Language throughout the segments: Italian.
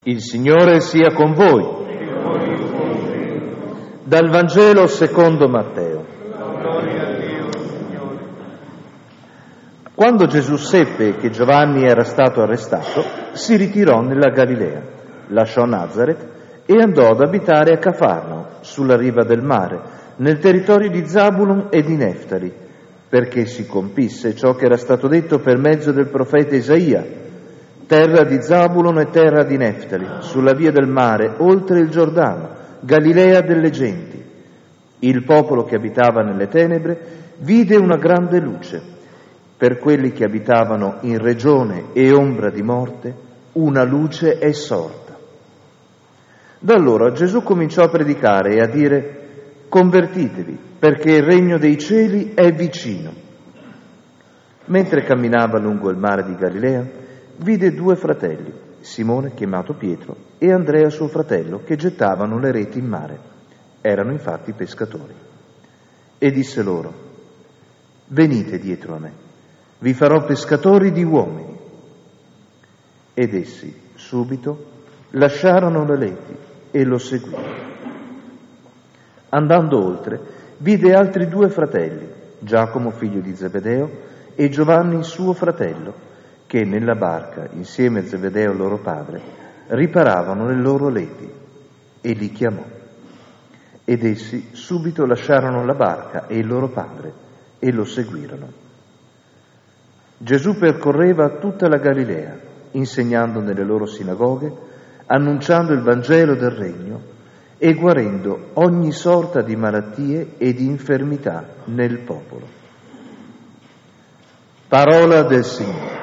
Il Signore sia con voi. Dal Vangelo secondo Matteo. Quando Gesù seppe che Giovanni era stato arrestato, si ritirò nella Galilea, lasciò Nazaret e andò ad abitare a Cafarno, sulla riva del mare, nel territorio di Zabulon e di Neftali, perché si compisse ciò che era stato detto per mezzo del profeta Isaia: terra di Zabulon e terra di Neftali, sulla via del mare, oltre il Giordano, Galilea delle genti. Il popolo che abitava nelle tenebre vide una grande luce. Per quelli che abitavano in regione e ombra di morte, una luce è sorta. Da allora Gesù cominciò a predicare e a dire: convertitevi, perché il regno dei cieli è vicino. Mentre camminava lungo il mare di Galilea, vide due fratelli, Simone, chiamato Pietro, e Andrea suo fratello, che gettavano le reti in mare. Erano infatti pescatori. E disse loro: venite dietro a me, vi farò pescatori di uomini. Ed essi subito lasciarono le reti e lo seguirono. Andando oltre, vide altri due fratelli, Giacomo figlio di Zebedeo e Giovanni suo fratello, che nella barca, insieme a Zebedeo loro padre, riparavano le loro reti, e li chiamò. Ed essi subito lasciarono la barca e il loro padre e lo seguirono. Gesù percorreva tutta la Galilea, insegnando nelle loro sinagoghe, annunciando il Vangelo del Regno e guarendo ogni sorta di malattie e di infermità nel popolo. Parola del Signore.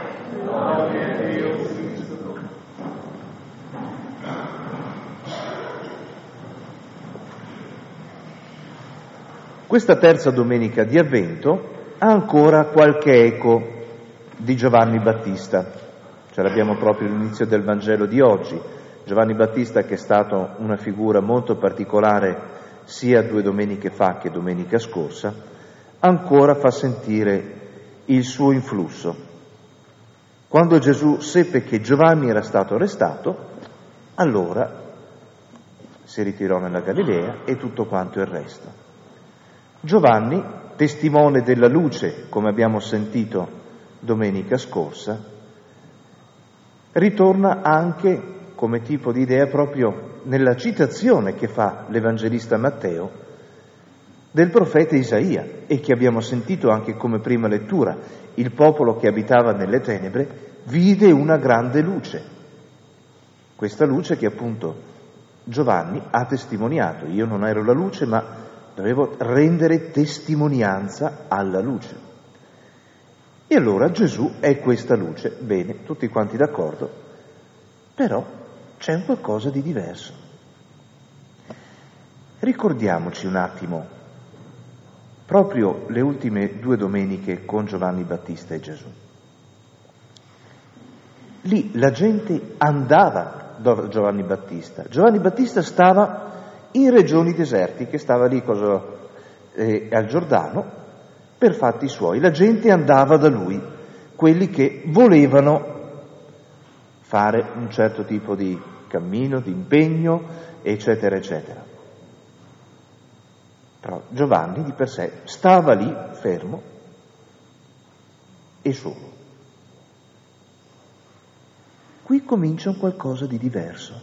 Questa terza domenica di Avvento ha ancora qualche eco di Giovanni Battista. Ce l'abbiamo proprio all'inizio del Vangelo di oggi. Giovanni Battista, che è stato una figura molto particolare sia 2 domeniche fa che domenica scorsa, ancora fa sentire il suo influsso. Quando Gesù seppe che Giovanni era stato arrestato, allora si ritirò nella Galilea e tutto quanto il resto. Giovanni, testimone della luce, come abbiamo sentito domenica scorsa, ritorna anche come tipo di idea proprio nella citazione che fa l'Evangelista Matteo del profeta Isaia e che abbiamo sentito anche come prima lettura. Il popolo che abitava nelle tenebre vide una grande luce. Questa luce che appunto Giovanni ha testimoniato. Io non ero la luce, ma dovevo rendere testimonianza alla luce. E allora Gesù è questa luce. Bene, tutti quanti d'accordo, però c'è un qualcosa di diverso. Ricordiamoci un attimo proprio le ultime 2 domeniche con Giovanni Battista e Gesù. Lì la gente andava da Giovanni Battista. Giovanni Battista stava in regioni desertiche, stava lì al Giordano per fatti suoi. La gente andava da lui, quelli che volevano fare un certo tipo di cammino, di impegno, eccetera, eccetera. Però Giovanni di per sé stava lì fermo e solo. Qui comincia un qualcosa di diverso.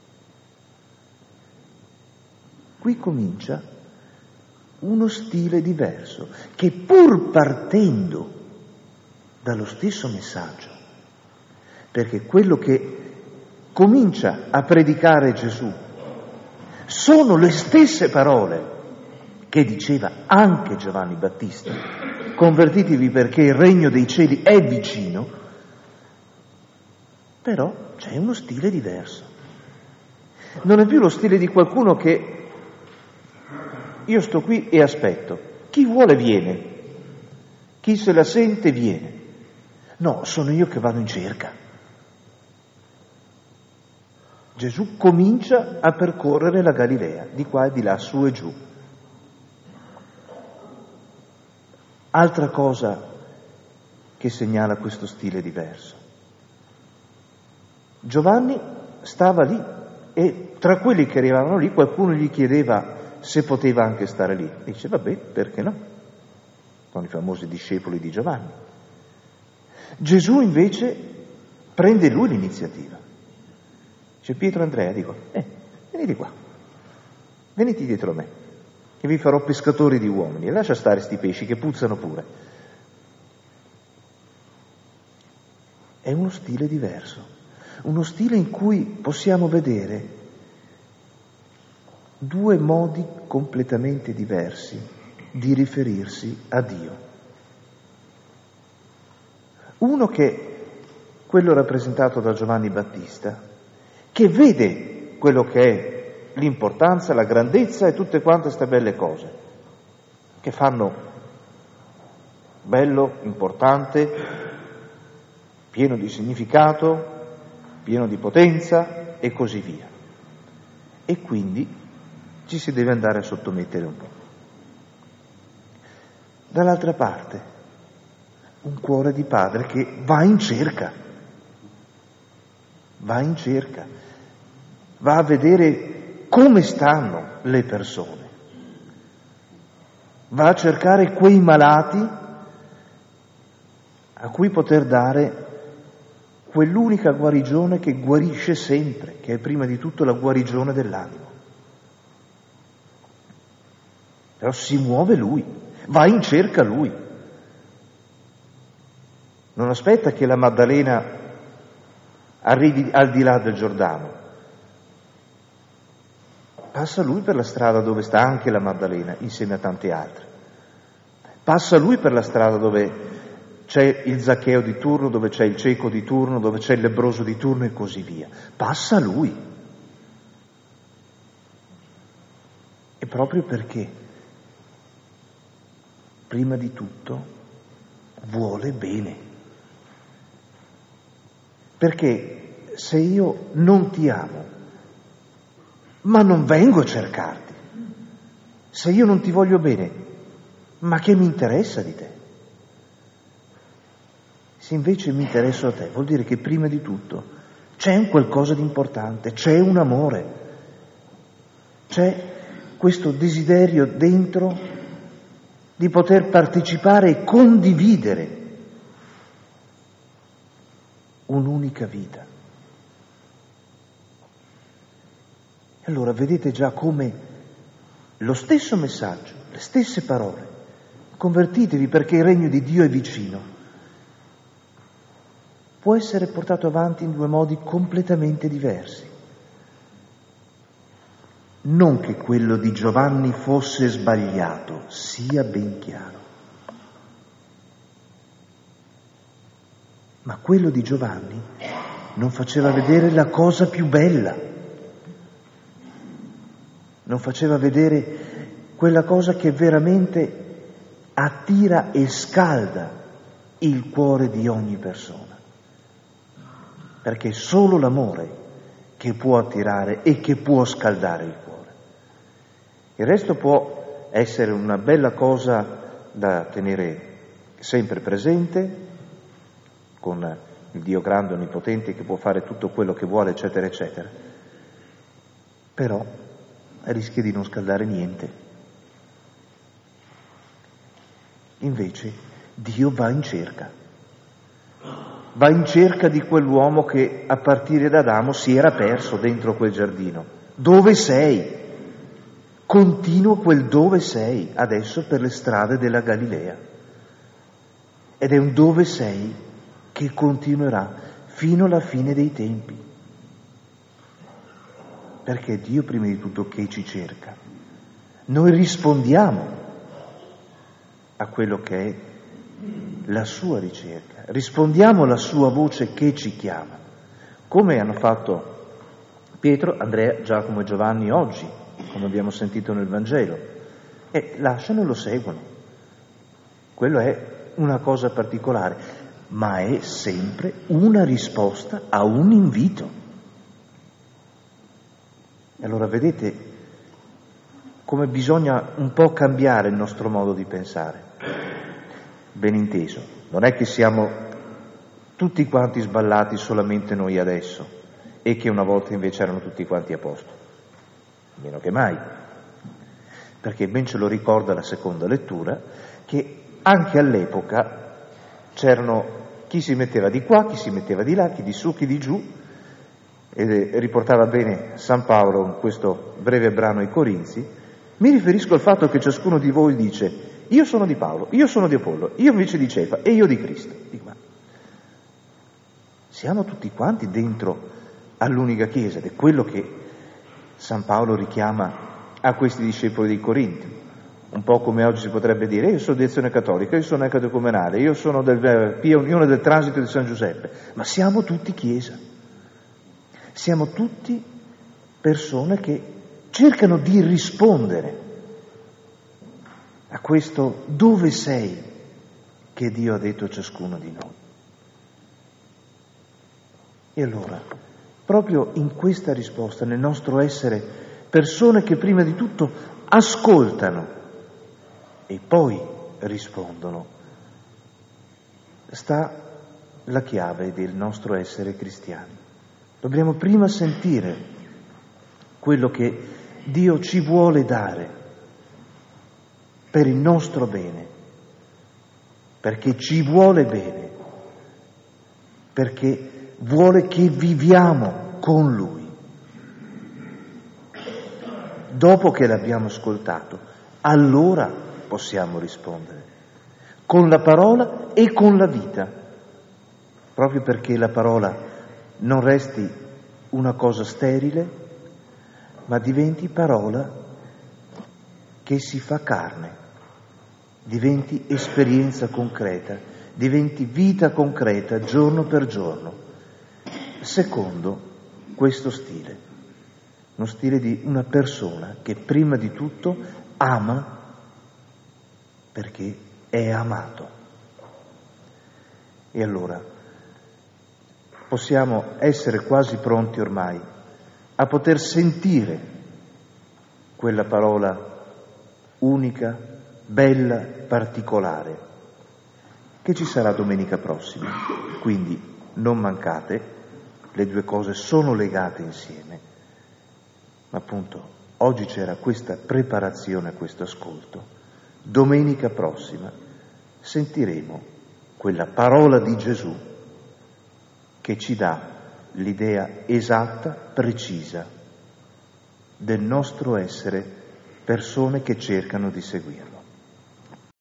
Qui comincia uno stile diverso, che pur partendo dallo stesso messaggio, perché quello che comincia a predicare Gesù sono le stesse parole che diceva anche Giovanni Battista: convertitevi perché il regno dei cieli è vicino, però c'è uno stile diverso. Non è più lo stile di qualcuno che io sto qui e aspetto. Chi vuole viene. Chi se la sente viene. No, sono io che vado in cerca. Gesù comincia a percorrere la Galilea, di qua e di là, su e giù. Altra cosa che segnala questo stile diverso. Giovanni stava lì e tra quelli che arrivavano lì qualcuno gli chiedeva se poteva anche stare lì. E dice, vabbè, perché no? Sono i famosi discepoli di Giovanni. Gesù invece prende lui l'iniziativa. Dice, Pietro e Andrea, dico, venite qua, venite dietro a me, che vi farò pescatori di uomini, e lascia stare sti pesci che puzzano pure. È uno stile diverso, uno stile in cui possiamo vedere due modi completamente diversi di riferirsi a Dio. Uno che è quello rappresentato da Giovanni Battista, che vede quello che è l'importanza, la grandezza e tutte quante queste belle cose, che fanno bello, importante, pieno di significato, pieno di potenza e così via. E quindi ci si deve andare a sottomettere un po'. Dall'altra parte, un cuore di padre che va in cerca, va a vedere come stanno le persone, va a cercare quei malati a cui poter dare quell'unica guarigione che guarisce sempre, che è prima di tutto la guarigione dell'anima. Però si muove lui, va in cerca lui. Non aspetta che la Maddalena arrivi al di là del Giordano. Passa lui per la strada dove sta anche la Maddalena, insieme a tante altre. Passa lui per la strada dove c'è il Zaccheo di turno, dove c'è il cieco di turno, dove c'è il lebbroso di turno e così via. Passa lui. E proprio perché, prima di tutto, vuole bene. Perché se io non ti amo, ma non vengo a cercarti, se io non ti voglio bene, ma che mi interessa di te? Se invece mi interesso a te, vuol dire che prima di tutto c'è un qualcosa di importante, c'è un amore, c'è questo desiderio dentro di poter partecipare e condividere un'unica vita. E allora vedete già come lo stesso messaggio, le stesse parole, convertitevi perché il regno di Dio è vicino, può essere portato avanti in due modi completamente diversi. Non che quello di Giovanni fosse sbagliato, sia ben chiaro. Ma quello di Giovanni non faceva vedere la cosa più bella, non faceva vedere quella cosa che veramente attira e scalda il cuore di ogni persona. Perché è solo l'amore che può attirare e che può scaldare il cuore. Il resto può essere una bella cosa da tenere sempre presente, con il Dio grande, onnipotente, che può fare tutto quello che vuole, eccetera, eccetera. Però rischia di non scaldare niente. Invece Dio va in cerca di quell'uomo che a partire da Adamo si era perso dentro quel giardino. Dove sei? Continua quel dove sei adesso per le strade della Galilea. Ed è un dove sei che continuerà fino alla fine dei tempi. Perché è Dio prima di tutto che ci cerca. Noi rispondiamo a quello che è la sua ricerca, rispondiamo alla sua voce che ci chiama, come hanno fatto Pietro, Andrea, Giacomo e Giovanni oggi, come abbiamo sentito nel Vangelo, e lasciano e lo seguono. Quello è una cosa particolare, ma è sempre una risposta a un invito. E allora vedete come bisogna un po' cambiare il nostro modo di pensare. Ben inteso, non è che siamo tutti quanti sballati solamente noi adesso, e che una volta invece erano tutti quanti a posto? Meno che mai, perché ben ce lo ricorda la seconda lettura, che anche all'epoca c'erano chi si metteva di qua, chi si metteva di là, chi di su, chi di giù, e riportava bene San Paolo in questo breve brano ai Corinzi. Mi riferisco al fatto che ciascuno di voi dice: io sono di Paolo, io sono di Apollo, io invece di Cefa e io di Cristo. Dico, ma siamo tutti quanti dentro all'unica Chiesa, ed è quello che San Paolo richiama a questi discepoli dei Corinti. Un po' come oggi si potrebbe dire: io sono di Azione Cattolica, io sono ecatecumenale, io sono del Pio Unione del Transito di San Giuseppe. Ma siamo tutti Chiesa, siamo tutti persone che cercano di rispondere a questo dove sei che Dio ha detto a ciascuno di noi. E allora, proprio in questa risposta, nel nostro essere persone che prima di tutto ascoltano e poi rispondono, sta la chiave del nostro essere cristiani. Dobbiamo prima sentire quello che Dio ci vuole dare per il nostro bene, perché ci vuole bene, perché vuole che viviamo con Lui. Dopo che l'abbiamo ascoltato, allora possiamo rispondere, con la parola e con la vita, proprio perché la parola non resti una cosa sterile, ma diventi parola che si fa carne, diventi esperienza concreta, diventi vita concreta giorno per giorno, secondo questo stile, uno stile di una persona che prima di tutto ama perché è amato. E allora possiamo essere quasi pronti ormai a poter sentire quella parola unica, bella, particolare, che ci sarà domenica prossima. Quindi non mancate, le due cose sono legate insieme, ma appunto oggi c'era questa preparazione a questo ascolto. Domenica prossima sentiremo quella parola di Gesù che ci dà l'idea esatta, precisa del nostro essere persone che cercano di seguirlo.